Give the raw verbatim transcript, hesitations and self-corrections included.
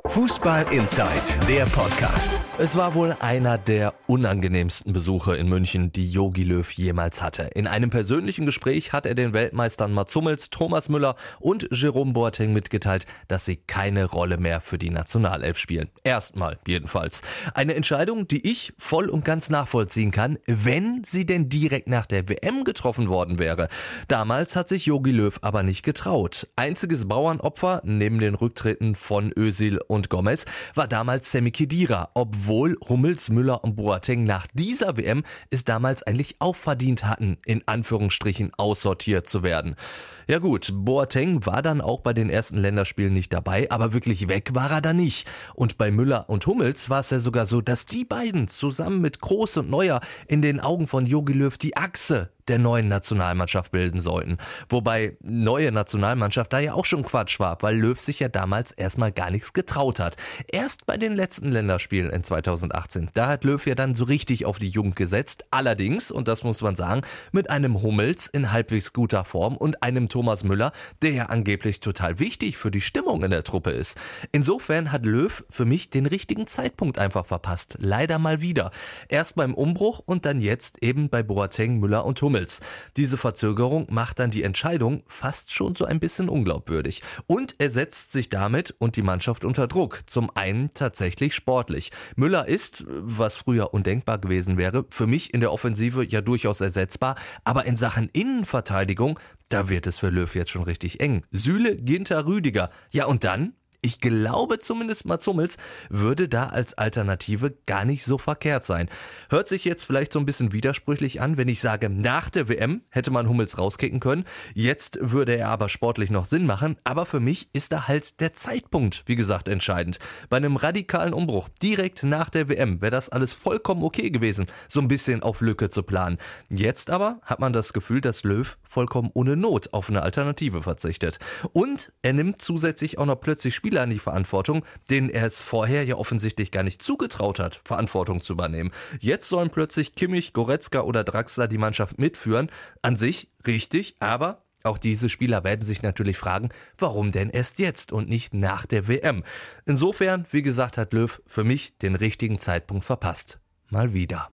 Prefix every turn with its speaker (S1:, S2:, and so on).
S1: Fußball Inside, der Podcast.
S2: Es war wohl einer der unangenehmsten Besuche in München, die Jogi Löw jemals hatte. In einem persönlichen Gespräch hat er den Weltmeistern Mats Hummels, Thomas Müller und Jerome Boateng mitgeteilt, dass sie keine Rolle mehr für die Nationalelf spielen. Erstmal jedenfalls. Eine Entscheidung, die ich voll und ganz nachvollziehen kann, wenn sie denn direkt nach der W M getroffen worden wäre. Damals hat sich Jogi Löw aber nicht getraut. Einziges Bauernopfer neben den Rücktritten von Özil und Gomez war damals Sami Khedira, obwohl Hummels, Müller und Boateng nach dieser W M es damals eigentlich auch verdient hatten, in Anführungsstrichen aussortiert zu werden. Ja gut, Boateng war dann auch bei den ersten Länderspielen nicht dabei, aber wirklich weg war er da nicht. Und bei Müller und Hummels war es ja sogar so, dass die beiden zusammen mit Kroos und Neuer in den Augen von Jogi Löw die Achse der neuen Nationalmannschaft bilden sollten. Wobei neue Nationalmannschaft da ja auch schon Quatsch war, weil Löw sich ja damals erstmal gar nichts getraut hat. Erst bei den letzten Länderspielen in zweitausendachtzehn, da hat Löw ja dann so richtig auf die Jugend gesetzt. Allerdings, und das muss man sagen, mit einem Hummels in halbwegs guter Form und einem Thomas Müller, der ja angeblich total wichtig für die Stimmung in der Truppe ist. Insofern hat Löw für mich den richtigen Zeitpunkt einfach verpasst. Leider mal wieder. Erst beim Umbruch und dann jetzt eben bei Boateng, Müller und Hummels. Diese Verzögerung macht dann die Entscheidung fast schon so ein bisschen unglaubwürdig. Und er setzt sich damit und die Mannschaft unter Druck. Zum einen tatsächlich sportlich. Müller ist, was früher undenkbar gewesen wäre, für mich in der Offensive ja durchaus ersetzbar. Aber in Sachen Innenverteidigung, da wird es für Löw jetzt schon richtig eng. Süle, Ginter, Rüdiger. Ja und dann? Ich glaube zumindest Mats Hummels würde da als Alternative gar nicht so verkehrt sein. Hört sich jetzt vielleicht so ein bisschen widersprüchlich an, wenn ich sage, nach der W M hätte man Hummels rauskicken können. Jetzt würde er aber sportlich noch Sinn machen. Aber für mich ist da halt der Zeitpunkt, wie gesagt, entscheidend. Bei einem radikalen Umbruch direkt nach der W M wäre das alles vollkommen okay gewesen, so ein bisschen auf Lücke zu planen. Jetzt aber hat man das Gefühl, dass Löw vollkommen ohne Not auf eine Alternative verzichtet. Und er nimmt zusätzlich auch noch plötzlich Spieler an die Verantwortung, denen er es vorher ja offensichtlich gar nicht zugetraut hat, Verantwortung zu übernehmen. Jetzt sollen plötzlich Kimmich, Goretzka oder Draxler die Mannschaft mitführen. An sich richtig, aber auch diese Spieler werden sich natürlich fragen, warum denn erst jetzt und nicht nach der W M. Insofern, wie gesagt, hat Löw für mich den richtigen Zeitpunkt verpasst. Mal wieder.